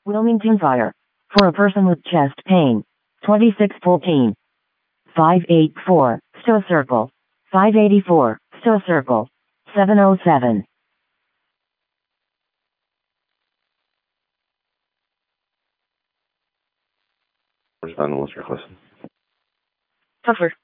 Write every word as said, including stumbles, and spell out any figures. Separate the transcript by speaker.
Speaker 1: Wilmington Fire. For a person with chest pain. twenty-six fourteen. five eighty-four, Stowe Circle. five eighty-four, Stowe Circle. seven oh seven.
Speaker 2: Respond to what's your question.
Speaker 1: Tougher.